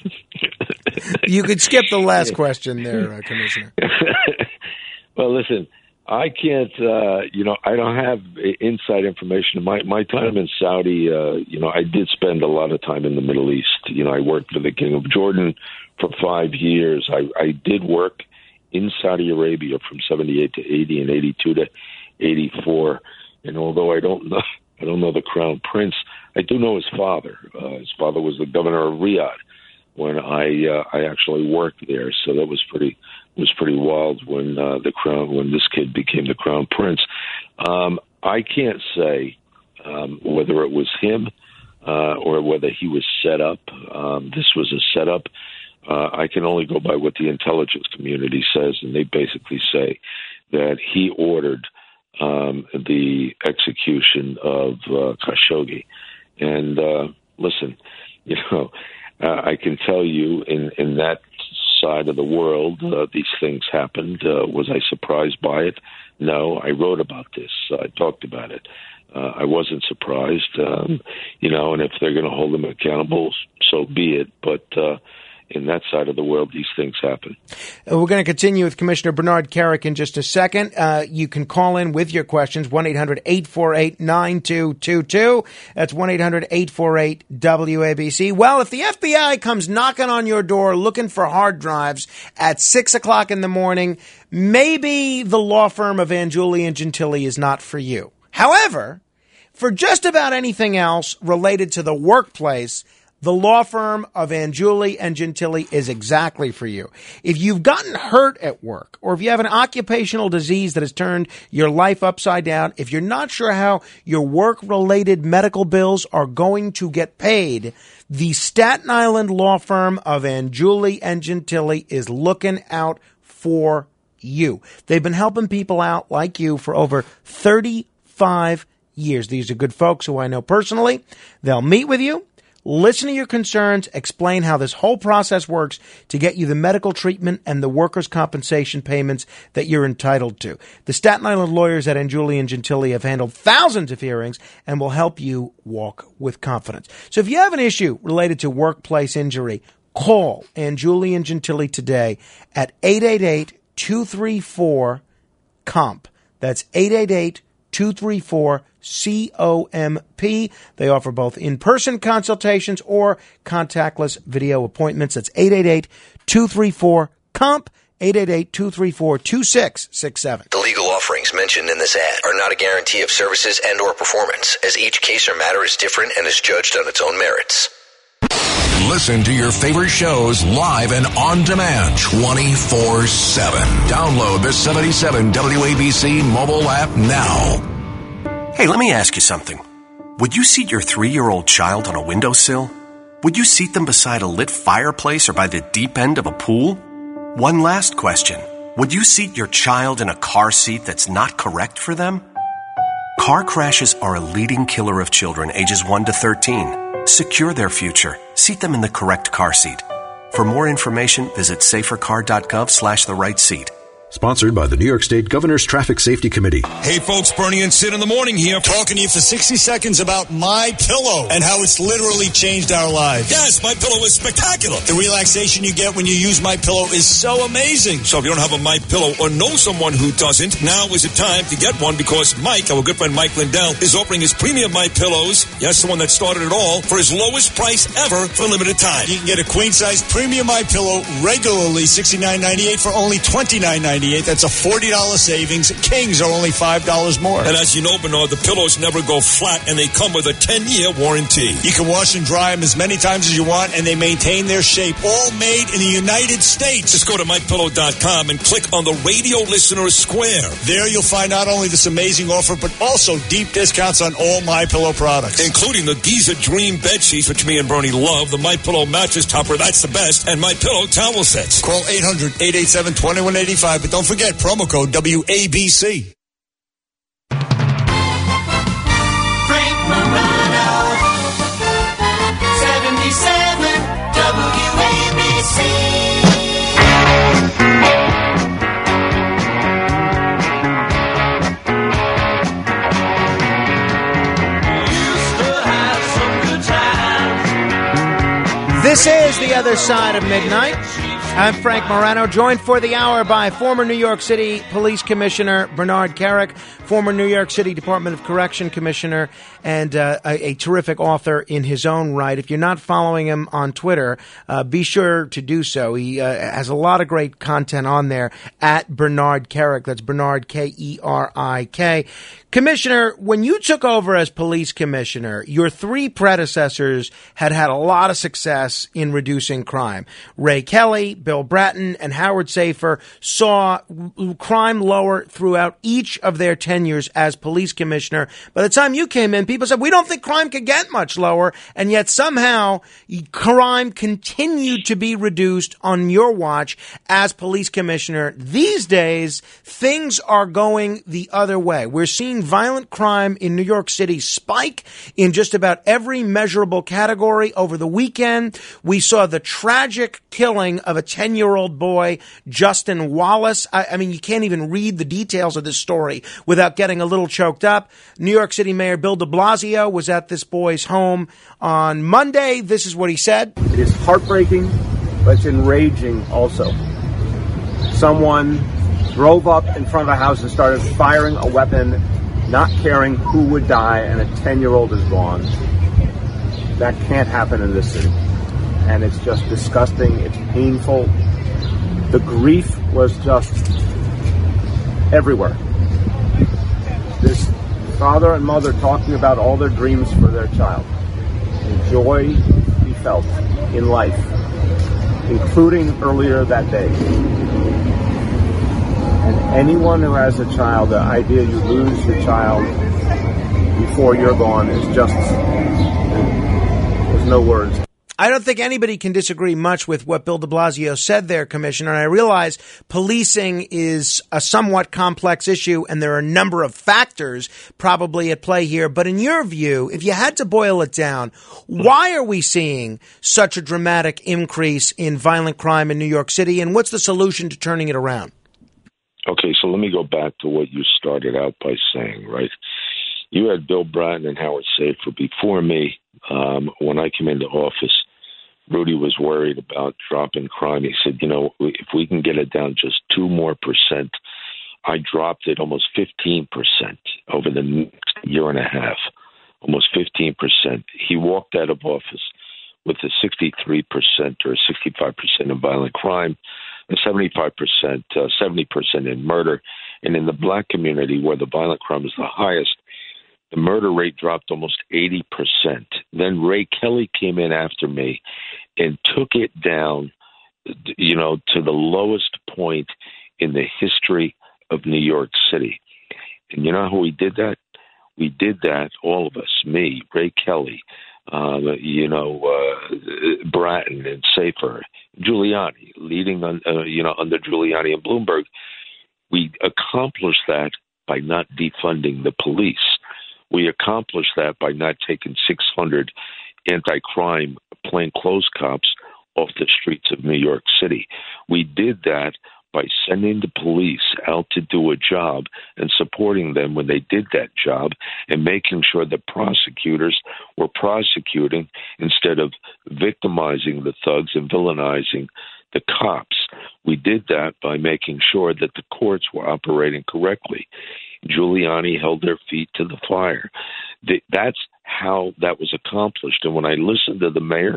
You could skip the last question there, uh, Commissioner. Well, listen, I can't, uh, you know, I don't have inside information. My my time in Saudi, uh, you know, I did spend a lot of time in the Middle East. You know, I worked for the King of Jordan for five years. I, I did work in Saudi Arabia from seventy-eight to eighty and eighty-two to eighty-four. And although I don't know, I don't know the Crown Prince, I do know his father. Uh, his father was the governor of Riyadh when I uh, I actually worked there. So that was pretty was pretty wild when uh, the crown when this kid became the Crown Prince. Um, I can't say um, whether it was him uh, or whether he was set up. Um, this was a setup. Uh, I can only go by what the intelligence community says, and they basically say that he ordered um, the execution of uh, Khashoggi. And uh, listen, you know, uh, I can tell you in, in that side of the world, uh, these things happened. Uh, was I surprised by it? No, I wrote about this. I talked about it. Uh, I wasn't surprised, um, you know, and if they're going to hold them accountable, so be it. But uh, in that side of the world, these things happen. Uh, we're going to continue with Commissioner Bernard Kerik in just a second. Uh, you can call in with your questions, one eight hundred eight four eight nine two two two. That's one eight hundred eight four eight W A B C. Well, if the F B I comes knocking on your door looking for hard drives at six o'clock in the morning, maybe the law firm of Angiuli and Gentili is not for you. However, for just about anything else related to the workplace, the law firm of Angiuli and Gentili is exactly for you. If you've gotten hurt at work, or if you have an occupational disease that has turned your life upside down, if you're not sure how your work-related medical bills are going to get paid, the Staten Island law firm of Angiuli and Gentili is looking out for you. They've been helping people out like you for over thirty-five years. These are good folks who I know personally. They'll meet with you, listen to your concerns, explain how this whole process works to get you the medical treatment and the workers' compensation payments that you're entitled to. The Staten Island lawyers at Angiuli and Gentili have handled thousands of hearings and will help you walk with confidence. So if you have an issue related to workplace injury, call Angiuli and Gentili today at eight eight eight, two three four, C O M P. That's eight eight eight, two three four, C O M P. They offer both in-person consultations or contactless video appointments. That's eight eight eight, two three four, C O M P, eight eight eight, two three four, two six six seven. The legal offerings mentioned in this ad are not a guarantee of services and or performance, as each case or matter is different and is judged on its own merits. Listen to your favorite shows live and on demand twenty-four seven. Download the seventy-seven W A B C mobile app now. Hey, let me ask you something. Would you seat your three-year-old child on a windowsill? Would you seat them beside a lit fireplace or by the deep end of a pool? One last question. Would you seat your child in a car seat that's not correct for them? Car crashes are a leading killer of children ages one to thirteen. Secure their future. Seat them in the correct car seat. For more information, visit safercar.gov slash the right seat. Sponsored by the New York State Governor's Traffic Safety Committee. Hey folks, Bernie and Sid in the morning here, talking to you for sixty seconds about MyPillow and how it's literally changed our lives. Yes, MyPillow is spectacular. The relaxation you get when you use MyPillow is so amazing. So if you don't have a MyPillow or know someone who doesn't, now is the time to get one, because Mike, our good friend Mike Lindell, is offering his premium MyPillows, yes, the one that started it all, for his lowest price ever for a limited time. You can get a queen-size premium MyPillow regularly sixty-nine ninety-eight for only twenty-nine ninety-eight. That's a forty dollars savings. Kings are only five dollars more. And as you know, Bernard, the pillows never go flat, and they come with a ten-year warranty. You can wash and dry them as many times as you want, and they maintain their shape. All made in the United States. Just go to my pillow dot com and click on the radio listener square. There you'll find not only this amazing offer, but also deep discounts on all MyPillow products, including the Giza Dream bed sheets, which me and Bernie love, the MyPillow mattress topper, that's the best, and MyPillow towel sets. Call eight hundred, eight eight seven, two one eight five. But don't forget, promo code W A B C. Frank Morano, seventy-seven W A B C. This is The Other Side of Midnight. I'm Frank Morano, joined for the hour by former New York City Police Commissioner Bernard Kerik, former New York City Department of Correction Commissioner, and uh, a, a terrific author in his own right. If you're not following him on Twitter, uh, be sure to do so. He uh, has a lot of great content on there at Bernard Kerik. That's Bernard, K E R I K. Commissioner, when you took over as police commissioner, your three predecessors had had a lot of success in reducing crime. Ray Kelly, Bill Bratton, and Howard Safir saw crime lower throughout each of their tenures as police commissioner. By the time you came in, people said, we don't think crime could get much lower, and yet somehow crime continued to be reduced on your watch as police commissioner. These days, things are going the other way. We're seeing violent crime in New York City spike in just about every measurable category. Over the weekend, we saw the tragic killing of a ten-year-old boy, Justin Wallace. I, I mean, you can't even read the details of this story without getting a little choked up. New York City Mayor Bill de Blasio was at this boy's home on Monday. This is what he said. It is heartbreaking, but it's enraging also. Someone drove up in front of a house and started firing a weapon, not caring who would die, and a ten-year-old is gone. That can't happen in this city. And it's just disgusting. It's painful. The grief was just everywhere. This father and mother talking about all their dreams for their child. And joy he felt in life, including earlier that day. And anyone who has a child, the idea you lose your child before you're gone is just, there's no words. I don't think anybody can disagree much with what Bill de Blasio said there, Commissioner. And I realize policing is a somewhat complex issue, and there are a number of factors probably at play here. But in your view, if you had to boil it down, why are we seeing such a dramatic increase in violent crime in New York City, and what's the solution to turning it around? Okay, so let me go back to what you started out by saying, right? You had Bill Bratton and Howard Safir before me. Um, when I came into office, Rudy was worried about dropping crime. He said, you know, if we can get it down just two more percent, I dropped it almost fifteen percent over the next year and a half, almost fifteen percent. He walked out of office with a sixty-three percent or sixty-five percent in violent crime, seventy-five percent, uh, seventy percent in murder. And in the black community, where the violent crime is the highest, the murder rate dropped almost eighty percent. Then Ray Kelly came in after me and took it down, you know, to the lowest point in the history of New York City. And you know how we did that? We did that, all of us, me, Ray Kelly, uh, you know, uh, Bratton and Safir, Giuliani, leading on, uh, you know, under Giuliani and Bloomberg. We accomplished that by not defunding the police. We accomplished that by not taking six hundred anti-crime plainclothes cops off the streets of New York City. We did that by sending the police out to do a job and supporting them when they did that job and making sure that prosecutors were prosecuting instead of victimizing the thugs and villainizing the cops. We did that by making sure that the courts were operating correctly. Giuliani held their feet to the fire. That's how that was accomplished. And when I listened to the mayor,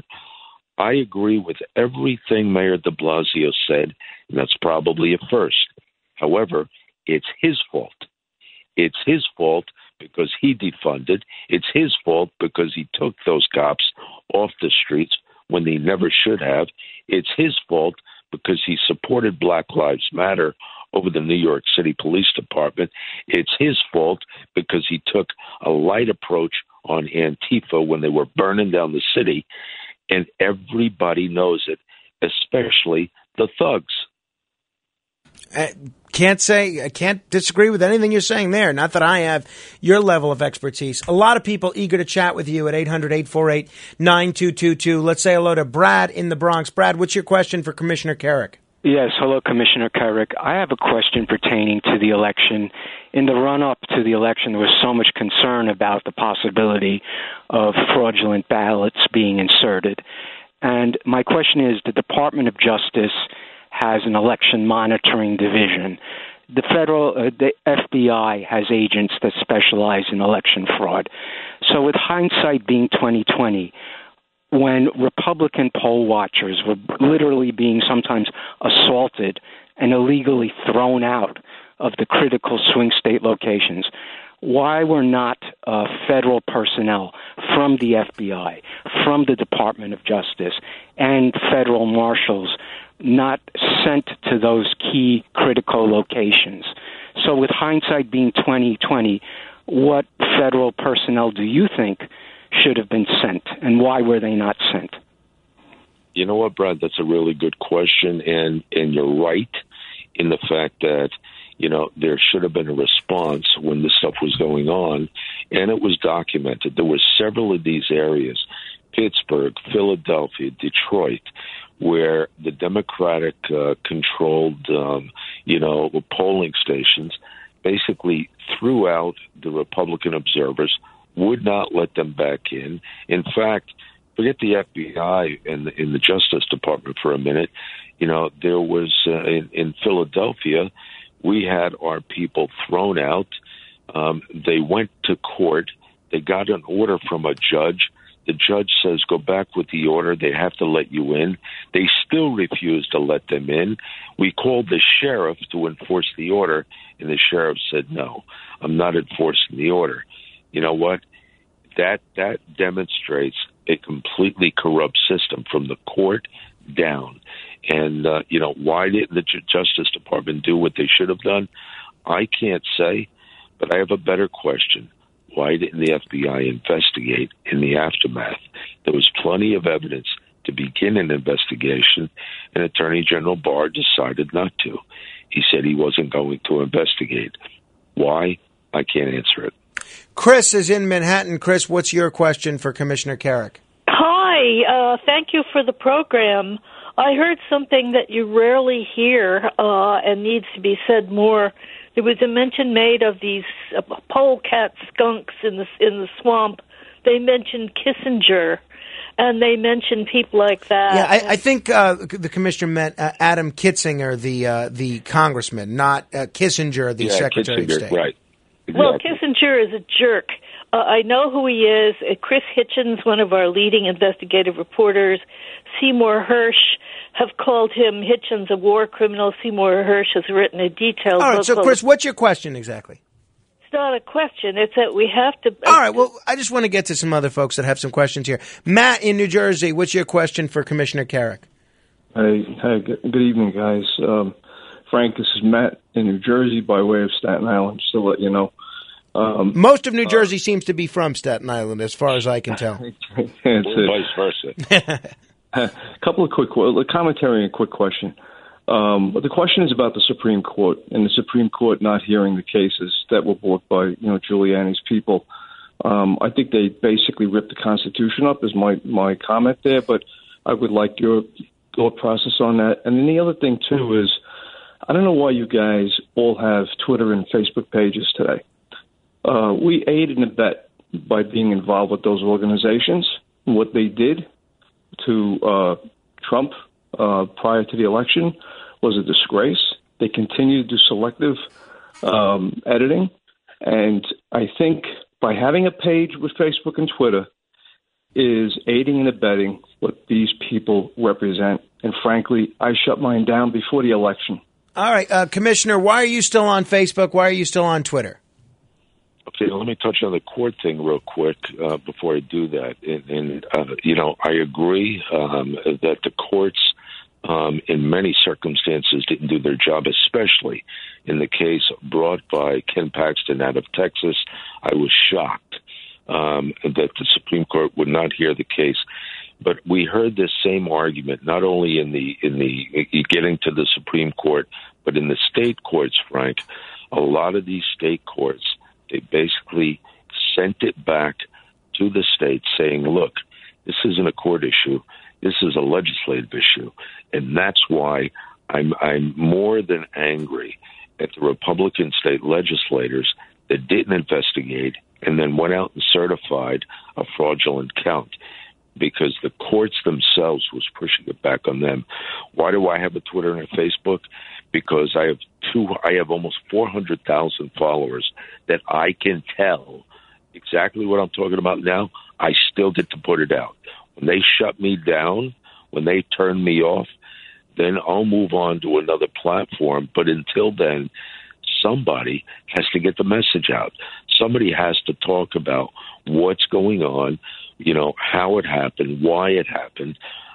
I agree with everything Mayor de Blasio said, and that's probably a first. However, it's his fault. It's his fault because he defunded. It's his fault because he took those cops off the streets when he never should have. It's his fault because he supported Black Lives Matter over the New York City Police Department. It's his fault because he took a light approach on Antifa when they were burning down the city, and everybody knows it, especially the thugs. I can't say, I can't disagree with anything you're saying there. Not that I have your level of expertise. A lot of people eager to chat with you at eight hundred, eight four eight, nine two two two. Let's say hello to Brad in the Bronx. Brad, what's your question for Commissioner Carrick? Yes, hello, Commissioner Carrick. I have a question pertaining to the election. In the run-up to the election, there was so much concern about the possibility of fraudulent ballots being inserted. And my question is, the Department of Justice has an election monitoring division. The federal, uh, the F B I has agents that specialize in election fraud. So with hindsight being twenty twenty, when Republican poll watchers were literally being sometimes assaulted and illegally thrown out of the critical swing state locations, why were not uh, federal personnel from the F B I, from the Department of Justice, and federal marshals not sent to those key critical locations. So with hindsight being twenty twenty, what federal personnel do you think should have been sent, and why were they not sent? You know what, Brad? That's a really good question, and, and you're right in the fact that, you know, there should have been a response when this stuff was going on, and it was documented. There were several of these areas, Pittsburgh, Philadelphia, Detroit, where the Democratic-controlled, uh, um, you know, polling stations basically threw out the Republican observers, would not let them back in. In fact, forget the F B I and the, in the Justice Department for a minute. You know, there was, uh, in, in Philadelphia, we had our people thrown out. Um, they went to court. They got an order from a judge. The judge says, go back with the order. They have to let you in. They still refused to let them in. We called the sheriff to enforce the order, and the sheriff said, no, I'm not enforcing the order. You know what? That that demonstrates a completely corrupt system from the court down. And, uh, you know, why didn't the Justice Department do what they should have done? I can't say, but I have a better question. Why didn't the F B I investigate in the aftermath? There was plenty of evidence to begin an investigation, and Attorney General Barr decided not to. He said he wasn't going to investigate. Why? I can't answer it. Chris is in Manhattan. Chris, what's your question for Commissioner Carrick? Hi, uh, thank you for the program. I heard something that you rarely hear uh, and needs to be said more. There was a mention made of these uh, polecat skunks in the in the swamp. They mentioned Kissinger, and they mentioned people like that. Yeah, I, I think uh, the commissioner meant uh, Adam Kitzinger, the uh, the congressman, not uh, Kissinger, the yeah, Secretary Kissinger, of State. Right. Exactly. Well, Kissinger is a jerk. Uh, I know who he is. Uh, Chris Hitchens, one of our leading investigative reporters, Seymour Hersh, have called him Hitchens a war criminal. Seymour Hersh has written a detailed All right, book. so Chris, what's your question exactly? It's not a question. It's that we have to... All right, well, I just want to get to some other folks that have some questions here. Matt in New Jersey, what's your question for Commissioner Carrick? Hey, hey, good good evening, guys. Um, Frank, this is Matt in New Jersey by way of Staten Island, just to let you know. Um, Most of New Jersey uh, seems to be from Staten Island, as far as I can tell. That's it. Vice versa. A couple of quick commentary and a quick question. Um, but the question is about the Supreme Court and the Supreme Court not hearing the cases that were brought by, you know, Giuliani's people. Um, I think they basically ripped the Constitution up, is my, my comment there, but I would like your thought process on that. And then the other thing, too, is I don't know why you guys all have Twitter and Facebook pages today. Uh, we aided and abet by being involved with those organizations. What they did to uh, Trump uh, prior to the election was a disgrace. They continue to do selective um, editing. And I think by having a page with Facebook and Twitter is aiding and abetting what these people represent. And frankly, I shut mine down before the election. All right, uh, Commissioner, why are you still on Facebook? Why are you still on Twitter? Okay, let me touch on the court thing real quick uh, before I do that. And, and uh, you know, I agree um, that the courts, um, in many circumstances, didn't do their job, especially in the case brought by Ken Paxton out of Texas. I was shocked um, that the Supreme Court would not hear the case. But we heard this same argument not only in the in the getting to the Supreme Court, but in the state courts, Frank. A lot of these state courts, they basically sent it back to the states saying, look, this isn't a court issue. This is a legislative issue. And that's why I'm, I'm more than angry at the Republican state legislators that didn't investigate and then went out and certified a fraudulent count, because the courts themselves was pushing it back on them. Why do I have a Twitter and a Facebook? Because I have two, I have almost four hundred thousand followers that I can tell exactly what I'm talking about now. I still get to put it out. When they shut me down, when they turn me off, then I'll move on to another platform. But until then, somebody has to get the message out. Somebody has to talk about what's going on, you know, how it happened, why it happened.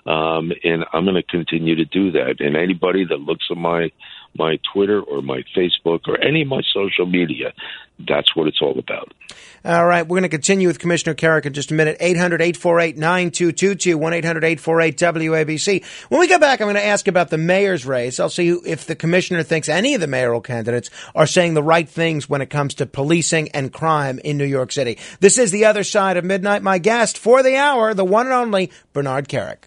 Um, and I'm going to continue to do that. And anybody that looks at my my Twitter or my Facebook or any of my social media, that's what it's all about. All right, we're going to continue with Commissioner Kerik in just a minute. eight hundred, eight four eight, nine two two two, one eight hundred, eight four eight, W A B C. When we get back, I'm going to ask about the mayor's race. I'll see if the commissioner thinks any of the mayoral candidates are saying the right things when it comes to policing and crime in New York City. This is The Other Side of Midnight. My guest for the hour, the one and only Bernard Kerik.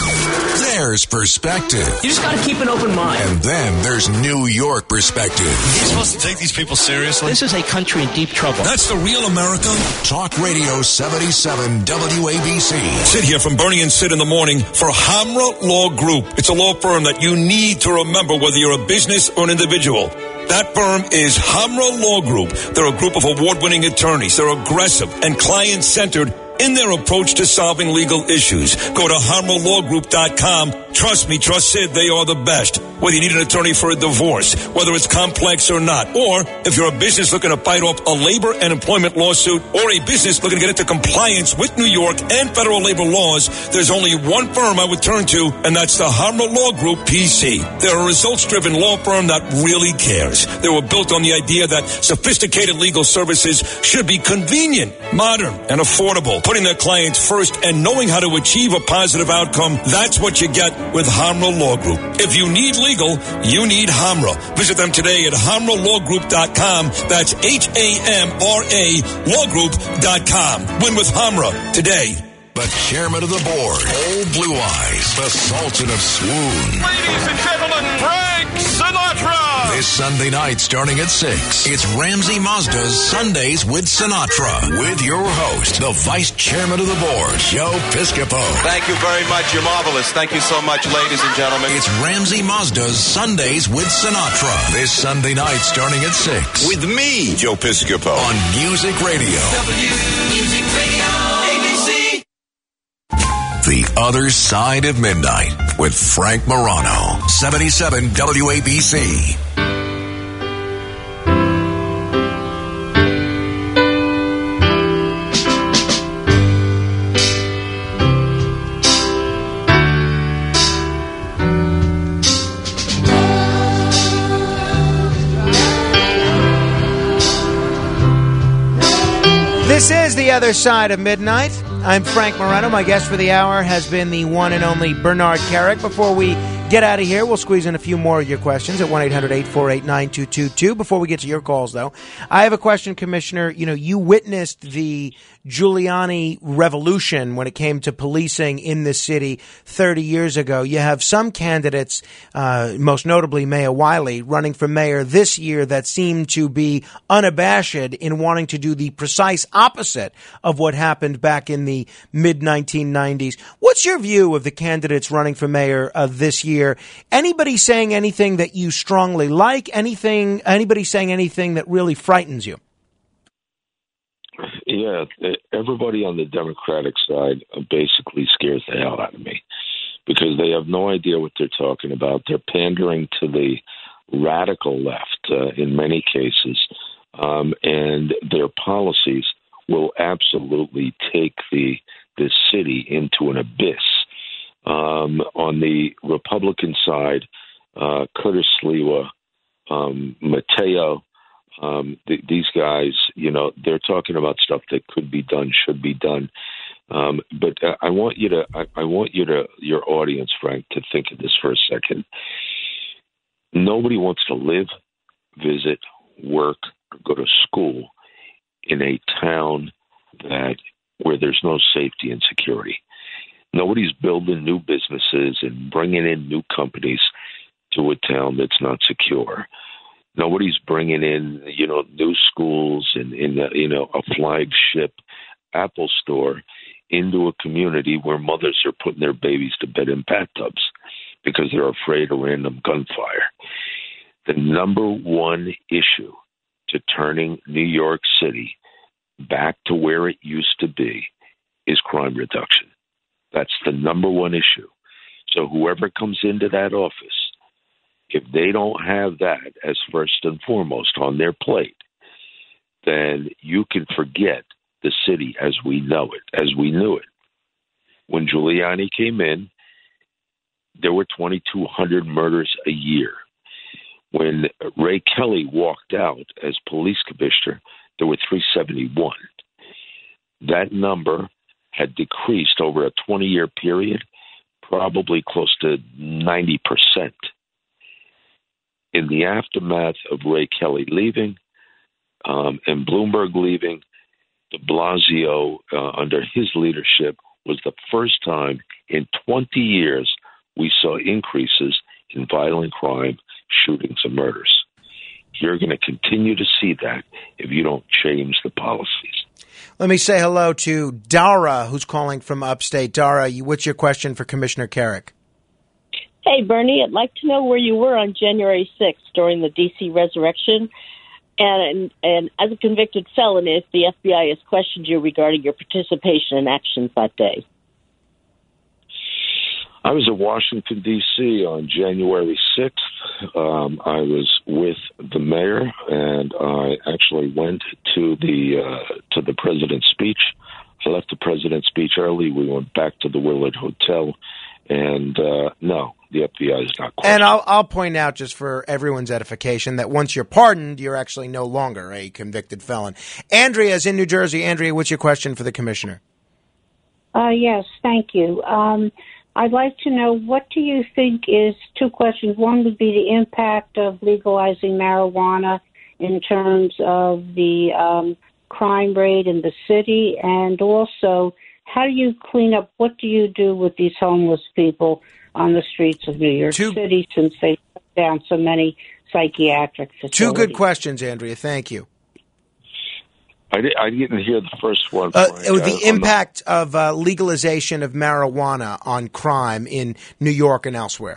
There's perspective. You just got to keep an open mind. And then there's New York perspective. You're supposed to take these people seriously? This is a country in deep trouble. That's the real America? Talk Radio seventy-seven W A B C. Sid here from Bernie and Sid in the morning for Hamra Law Group. It's a law firm that you need to remember whether you're a business or an individual. That firm is Hamra Law Group. They're a group of award-winning attorneys. They're aggressive and client-centered in their approach to solving legal issues. Go to hamra law group dot com. Trust me, trust Sid, they are the best. Whether you need an attorney for a divorce, whether it's complex or not, or if you're a business looking to fight off a labor and employment lawsuit, or a business looking to get into compliance with New York and federal labor laws, there's only one firm I would turn to, and that's the Hamra Law Group, P C. They're a results-driven law firm that really cares. They were built on the idea that sophisticated legal services should be convenient, modern, and affordable. Putting their clients first and knowing how to achieve a positive outcome, that's what you get with Hamra Law Group. If you need legal, you need Hamra. Visit them today at hamra law group dot com. That's H A M R A law group dot com. Win with Hamra today. The chairman of the board, Old Blue Eyes, the Sultan of Swoon. Ladies and gentlemen, Frank Sinatra! This Sunday night starting at six, it's Ramsey Mazda's Sundays with Sinatra. With your host, the vice chairman of the board, Joe Piscopo. Thank you very much. You're marvelous. Thank you so much, ladies and gentlemen. It's Ramsey Mazda's Sundays with Sinatra. This Sunday night starting at six. With me, Joe Piscopo. On Music Radio. W Music Radio, A B C. The Other Side of Midnight with Frank Morano. seventy-seven W A B C. This is The Other Side of Midnight. I'm Frank Morano. My guest for the hour has been the one and only Bernard Kerik. Before we get out of here, we'll squeeze in a few more of your questions at one eight hundred, eight four eight, nine two two two. Before we get to your calls, though, I have a question, Commissioner. You know, you witnessed the Giuliani revolution when it came to policing in this city thirty years ago. You have some candidates, uh, most notably Mayor Wiley, running for mayor this year that seem to be unabashed in wanting to do the precise opposite of what happened back in the mid nineteen nineties. What's your view of the candidates running for mayor uh, this year? Anybody saying anything that you strongly like? Anything? Anybody saying anything that really frightens you? Yeah, everybody on the Democratic side basically scares the hell out of me because they have no idea what they're talking about. They're pandering to the radical left uh, in many cases, um, and their policies will absolutely take the the city into an abyss. Um, on the Republican side, uh, Curtis Sliwa, um, Mateo, um, th- these guys, you know, they're talking about stuff that could be done, should be done. Um, but uh, I want you to, I, I want you to, your audience, Frank, to think of this for a second. Nobody wants to live, visit, work, or go to school in a town that where there's no safety and security. Nobody's building new businesses and bringing in new companies to a town that's not secure. Nobody's bringing in, you know, new schools and, in you know, a flagship Apple store into a community where mothers are putting their babies to bed in bathtubs because they're afraid of random gunfire. The number one issue to turning New York City back to where it used to be is crime reduction. That's the number one issue. So whoever comes into that office, if they don't have that as first and foremost on their plate, then you can forget the city as we know it, as we knew it. When Giuliani came in, there were twenty-two hundred murders a year. When Ray Kelly walked out as police commissioner, there were three seventy-one. That number had decreased over a twenty-year period, probably close to ninety percent. In the aftermath of Ray Kelly leaving um, and Bloomberg leaving, de Blasio, uh, under his leadership, was the first time in twenty years we saw increases in violent crime, shootings, and murders. You're going to continue to see that if you don't change the policies. Let me say hello to Dara, who's calling from upstate. Dara, you, what's your question for Commissioner Carrick? Hey, Bernie, I'd like to know where you were on January sixth during the D C resurrection. And, and as a convicted felon, if the F B I has questioned you regarding your participation in actions that day. I was in Washington, D C on January sixth. Um, I was with the mayor, and I actually went to the uh, to the president's speech. I left the president's speech early. We went back to the Willard Hotel, and uh, no, the F B I is not questioning. And I'll, I'll point out, just for everyone's edification, that once you're pardoned, you're actually no longer a convicted felon. Andrea's in New Jersey. Andrea, what's your question for the commissioner? Uh, yes, thank you. Um, I'd like to know, what do you think is, two questions. One would be the impact of legalizing marijuana in terms of the um, crime rate in the city, and also how do you clean up, what do you do with these homeless people on the streets of New York two, City since they shut down so many psychiatric facilities? Two good questions, Andrea. Thank you. I, di- I didn't hear the first one. Uh, the I, impact not... of uh, legalization of marijuana on crime in New York and elsewhere.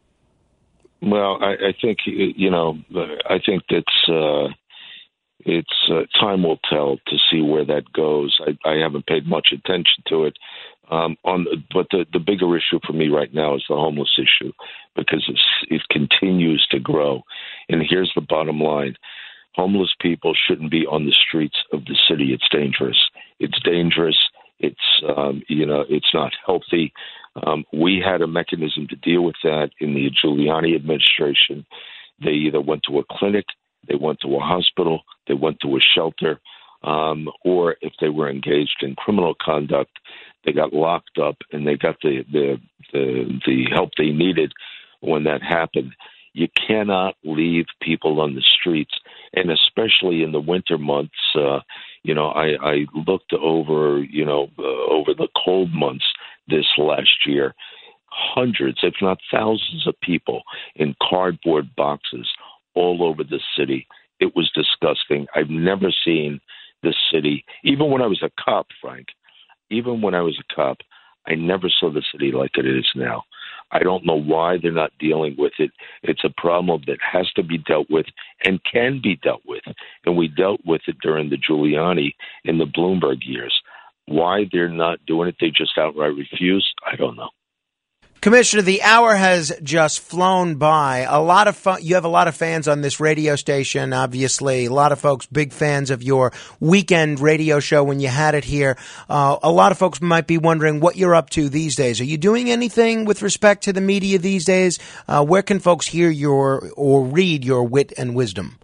Well, I, I think, you know, I think that's, uh, it's uh, time will tell to see where that goes. I, I haven't paid much attention to it. Um, on the, but the, the bigger issue for me right now is the homeless issue, because it's, it continues to grow. And here's the bottom line. Homeless people shouldn't be on the streets of the city. It's dangerous. It's dangerous. It's, um, you know, it's not healthy. Um, we had a mechanism to deal with that in the Giuliani administration. They either went to a clinic, they went to a hospital, they went to a shelter, um, or if they were engaged in criminal conduct, they got locked up and they got the, the, the, the help they needed when that happened. You cannot leave people on the streets, and especially in the winter months. Uh, you know, I, I looked over, you know, uh, over the cold months this last year, hundreds, if not thousands of people in cardboard boxes all over the city. It was disgusting. I've never seen this city, even when I was a cop, Frank, even when I was a cop, I never saw the city like it is now. I don't know why they're not dealing with it. It's a problem that has to be dealt with and can be dealt with. And we dealt with it during the Giuliani and the Bloomberg years. Why they're not doing it, they just outright refuse, I don't know. Commissioner, the hour has just flown by. A lot of fun, you have a lot of fans on this radio station, obviously. A lot of folks, big fans of your weekend radio show when you had it here. Uh, a lot of folks might be wondering what you're up to these days. Are you doing anything with respect to the media these days? Uh, where can folks hear your or read your wit and wisdom?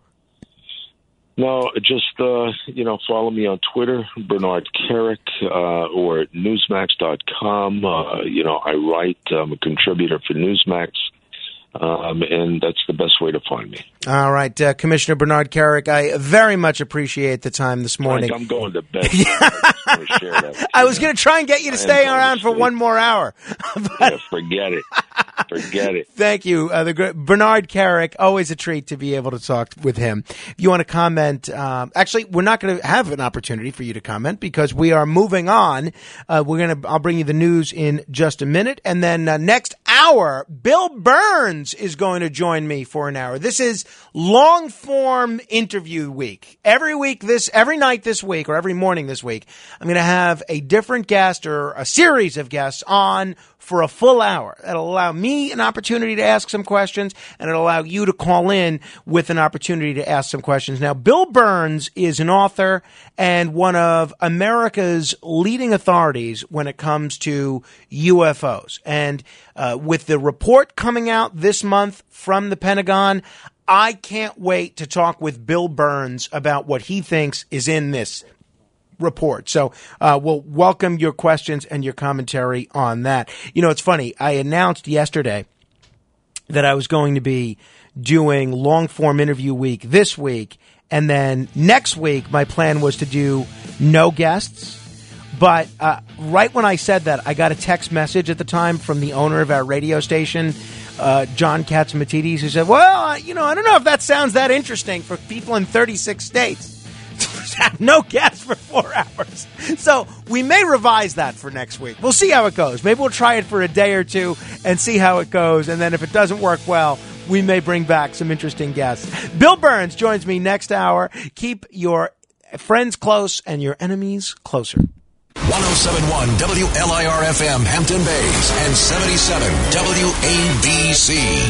No, just, uh, you know, follow me on Twitter, Bernard Carrick, uh, or Newsmax dot com. Uh, you know, I write, I'm a contributor for Newsmax, um, and that's the best way to find me. All right, uh, Commissioner Bernard Carrick, I very much appreciate the time this morning. Frank, I'm going to bed. I, just share that I was going to try and get you to stay around for one more hour. But yeah, forget it. Forget it. Thank you. Uh, the great Bernard Carrick, always a treat to be able to talk with him. If you want to comment, um, actually, we're not going to have an opportunity for you to comment because we are moving on. Uh, we're going to, I'll bring you the news in just a minute. And then uh, next hour, Bill Burns is going to join me for an hour. This is long form interview week. Every week this, every night this week or every morning this week, I'm going to have a different guest or a series of guests on for a full hour. That'll allow me an opportunity to ask some questions, and it'll allow you to call in with an opportunity to ask some questions. Now, Bill Burns is an author and one of America's leading authorities when it comes to U F Os. And uh, with the report coming out this month from the Pentagon, I can't wait to talk with Bill Burns about what he thinks is in this report. So uh, we'll welcome your questions and your commentary on that. You know, it's funny. I announced yesterday that I was going to be doing long form interview week this week. And then next week, my plan was to do no guests. But uh, right when I said that, I got a text message at the time from the owner of our radio station, uh, John Catsimatidis, who said, well, uh, you know, I don't know if that sounds that interesting for people in thirty-six states. Have no guests for four hours. So we may revise that for next week. We'll see how it goes. Maybe we'll try it for a day or two and see how it goes. And then if it doesn't work well, we may bring back some interesting guests. Bill Burns joins me next hour. Keep your friends close and your enemies closer. one oh seven point one W L I R F M Hampton Bays and seventy-seven W A B C.